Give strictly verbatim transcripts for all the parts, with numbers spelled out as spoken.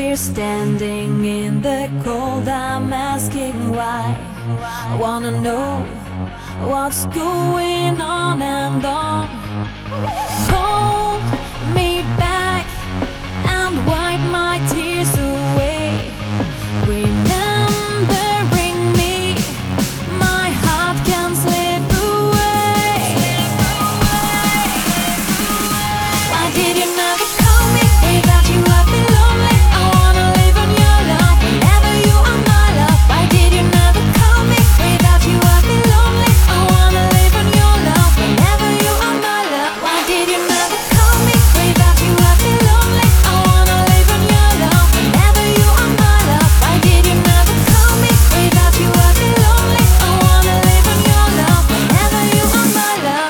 We're standing in the cold, I'm asking why. I wanna know what's going on and on. Hold me back and wipe my tears away. Remembering me, my heart can slip away. Why did you never call me? Without you I'd be lonely. I wanna live on your love whenever you are my love. Why did you never call me? Without you I'd be lonely. I wanna live on your love whenever you are my love. Why did you never call me? Without you I'd be lonely. I wanna live on your love whenever you are my love. Why did you never call me? Without you I'd be lonely. I wanna live on your love whenever you are my love.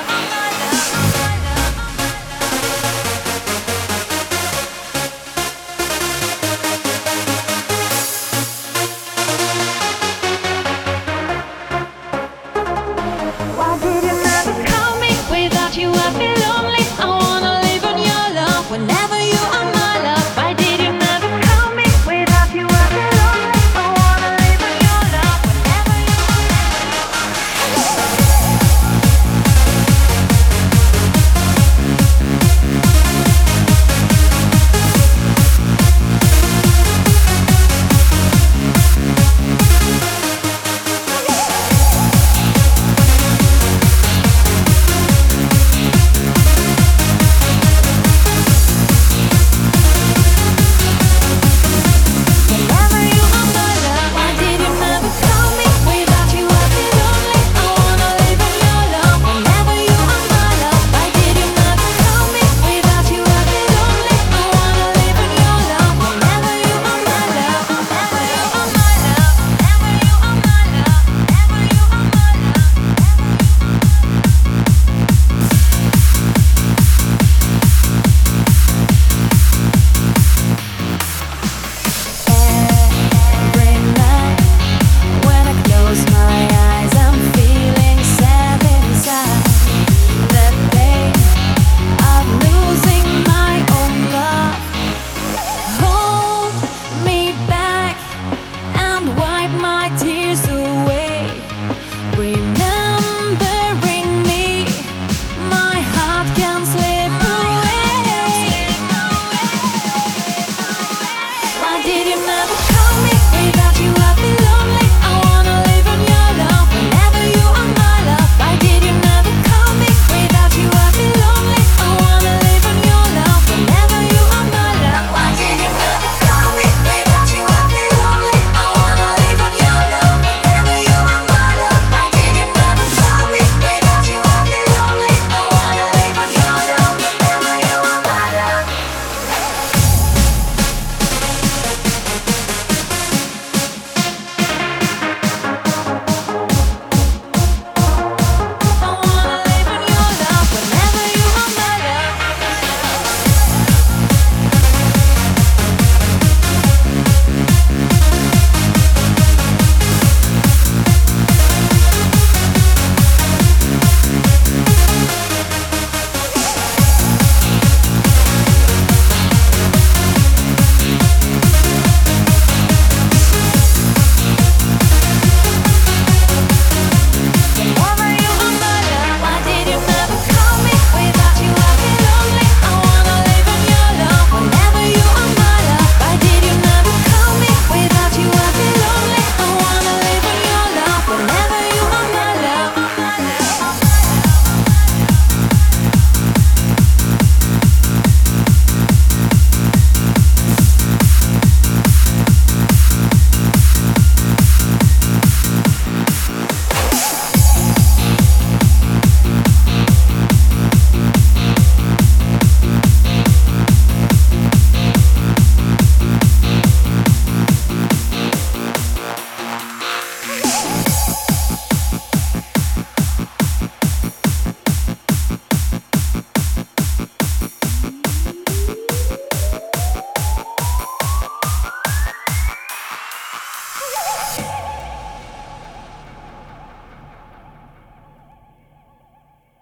Why did you never call me? Without you I'd be lonely. I wanna live on your love whenever you are my love. Why did you never call me? Without you I'd be lonely. I wanna live on your love whenever you are my Whenever you are my love. Why did you never call me? Without you I'd be lonely. I wanna live on your love whenever you are my love. Why did you never call me? Without you I'd be lonely. I wanna live on your love whenever you are my love. Whenever you are my love. Whenever you are my love. Whenever you are my Every night when I close my eyes, I'm feeling sad inside. The pain of losing my own love. Hold me back and wipe my tears away. Remembering me, my heart can slip away. Why did you never call me? Without you I'd be lonely. I wanna live on your love whenever you are my love. Why did you never call me? Without you I'd be lonely. I wanna live on your love whenever you are my love. Why did you never call me? Without you I'd be lonely. I wanna live on your love whenever you are my love. Why did you never call me? Without you I'd be lonely. I wanna live on your love whenever you are my love. I wanna live on your love whenever you are my love. Whenever you are my love. Why did you never call me? Without you I'd be lonely. I wanna live on your love whenever you are my love. Why did you never call me? Without you I'd be lonely. I wanna live on your love whenever you are my love.